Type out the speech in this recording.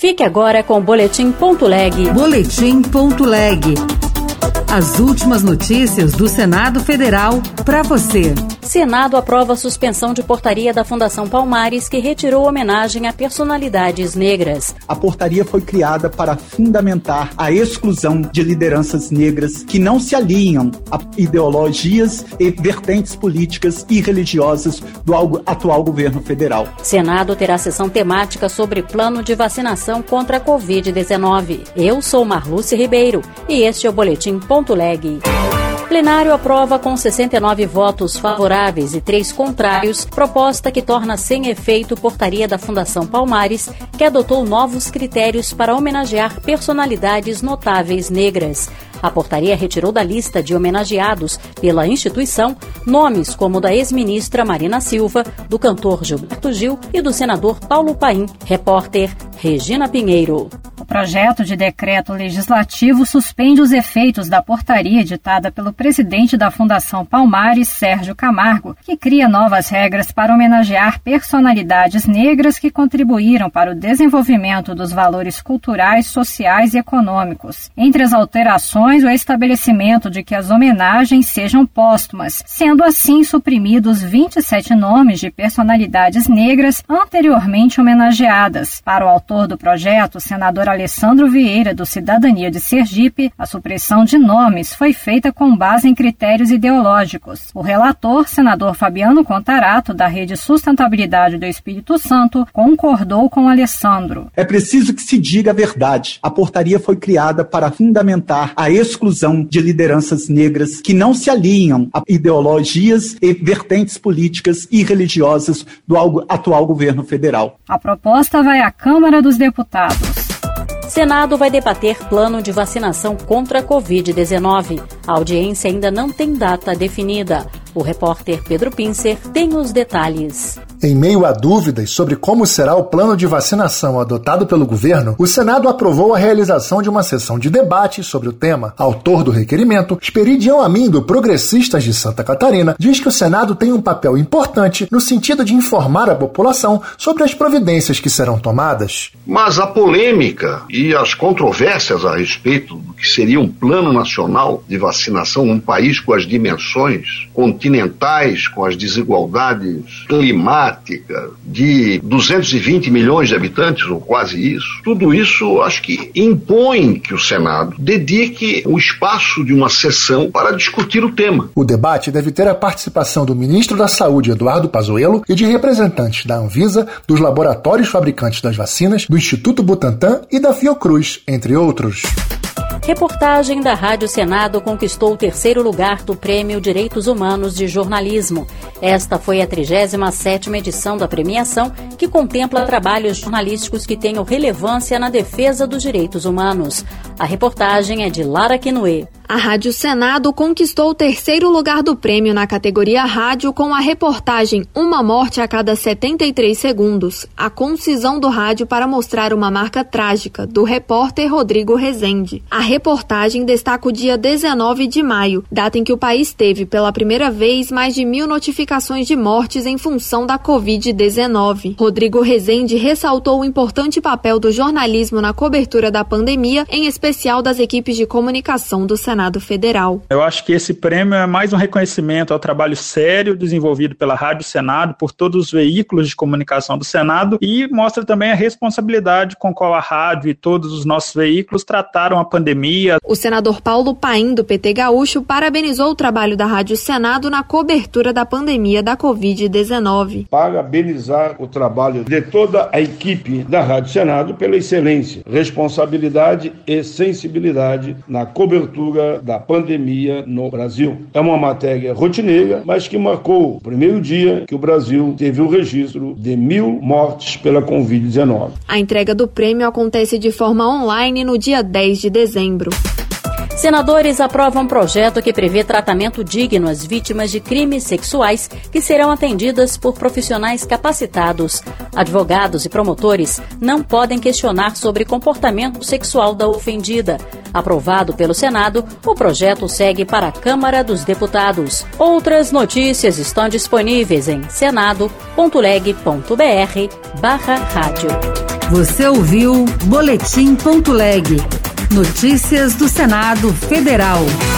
Fique agora com o Boletim.leg. Boletim.leg. As últimas notícias do Senado Federal para você. Senado aprova a suspensão de portaria da Fundação Palmares que retirou homenagem a personalidades negras. A portaria foi criada para fundamentar a exclusão de lideranças negras que não se alinham a ideologias e vertentes políticas e religiosas do atual governo federal. Senado terá sessão temática sobre plano de vacinação contra a Covid-19. Eu sou Marluce Ribeiro e este é o Boletim.leg. Plenário aprova com 69 votos favoráveis e 3 contrários proposta que torna sem efeito portaria da Fundação Palmares, que adotou novos critérios para homenagear personalidades notáveis negras. A portaria retirou da lista de homenageados pela instituição nomes como o da ex-ministra Marina Silva, do cantor Gilberto Gil e do senador Paulo Paim. Repórter Regina Pinheiro. O projeto de decreto legislativo suspende os efeitos da portaria editada pelo presidente da Fundação Palmares, Sérgio Camargo, que cria novas regras para homenagear personalidades negras que contribuíram para o desenvolvimento dos valores culturais, sociais e econômicos. Entre as alterações, o estabelecimento de que as homenagens sejam póstumas, sendo assim suprimidos 27 nomes de personalidades negras anteriormente homenageadas. Para o autor do projeto, o senador Alessandro Vieira, do Cidadania de Sergipe, a supressão de nomes foi feita com base em critérios ideológicos. O relator, senador Fabiano Contarato, da Rede Sustentabilidade do Espírito Santo, concordou com Alessandro. É preciso que se diga a verdade. A portaria foi criada para fundamentar a exclusão de lideranças negras que não se alinham a ideologias e vertentes políticas e religiosas do atual governo federal. A proposta vai à Câmara dos Deputados. Senado vai debater plano de vacinação contra a Covid-19. A audiência ainda não tem data definida. O repórter Pedro Pincer tem os detalhes. Em meio a dúvidas sobre como será o plano de vacinação adotado pelo governo, o Senado aprovou a realização de uma sessão de debate sobre o tema. Autor do requerimento, Esperidião Amin, do Progressistas de Santa Catarina, diz que o Senado tem um papel importante no sentido de informar a população sobre as providências que serão tomadas. Mas a polêmica e as controvérsias a respeito do que seria um plano nacional de vacinação num país com as dimensões continentais, com as desigualdades climáticas, de 220 milhões de habitantes, ou quase isso, tudo isso acho que impõe que o Senado dedique um espaço de uma sessão para discutir o tema. O debate deve ter a participação do ministro da Saúde, Eduardo Pazuello, e de representantes da Anvisa, dos laboratórios fabricantes das vacinas, do Instituto Butantan e da Fiocruz, entre outros. Reportagem da Rádio Senado conquistou o 3º lugar do Prêmio Direitos Humanos de Jornalismo. Esta foi a 37ª edição da premiação, que contempla trabalhos jornalísticos que tenham relevância na defesa dos direitos humanos. A reportagem é de Lara Quinoe. A Rádio Senado conquistou o 3º lugar do prêmio na categoria rádio com a reportagem Uma Morte a Cada 73 Segundos, a concisão do rádio para mostrar uma marca trágica, do repórter Rodrigo Rezende. A reportagem destaca o dia 19 de maio, data em que o país teve pela primeira vez mais de 1.000 notificações de mortes em função da Covid-19. Rodrigo Rezende ressaltou o importante papel do jornalismo na cobertura da pandemia, em especial das equipes de comunicação do Senado Federal. Eu acho que esse prêmio é mais um reconhecimento ao trabalho sério desenvolvido pela Rádio Senado, por todos os veículos de comunicação do Senado, e mostra também a responsabilidade com qual a rádio e todos os nossos veículos trataram a pandemia. O senador Paulo Paim, do PT Gaúcho, parabenizou o trabalho da Rádio Senado na cobertura da pandemia da Covid-19. Parabenizar o trabalho de toda a equipe da Rádio Senado pela excelência, responsabilidade e sensibilidade na cobertura da pandemia no Brasil. É uma matéria rotineira, mas que marcou o primeiro dia que o Brasil teve o registro de 1.000 mortes pela Covid-19. A entrega do prêmio acontece de forma online no dia 10 de dezembro. Senadores aprovam um projeto que prevê tratamento digno às vítimas de crimes sexuais que serão atendidas por profissionais capacitados. Advogados e promotores não podem questionar sobre comportamento sexual da ofendida. Aprovado pelo Senado, o projeto segue para a Câmara dos Deputados. Outras notícias estão disponíveis em senado.leg.br/rádio. Você ouviu Boletim.leg. Notícias do Senado Federal.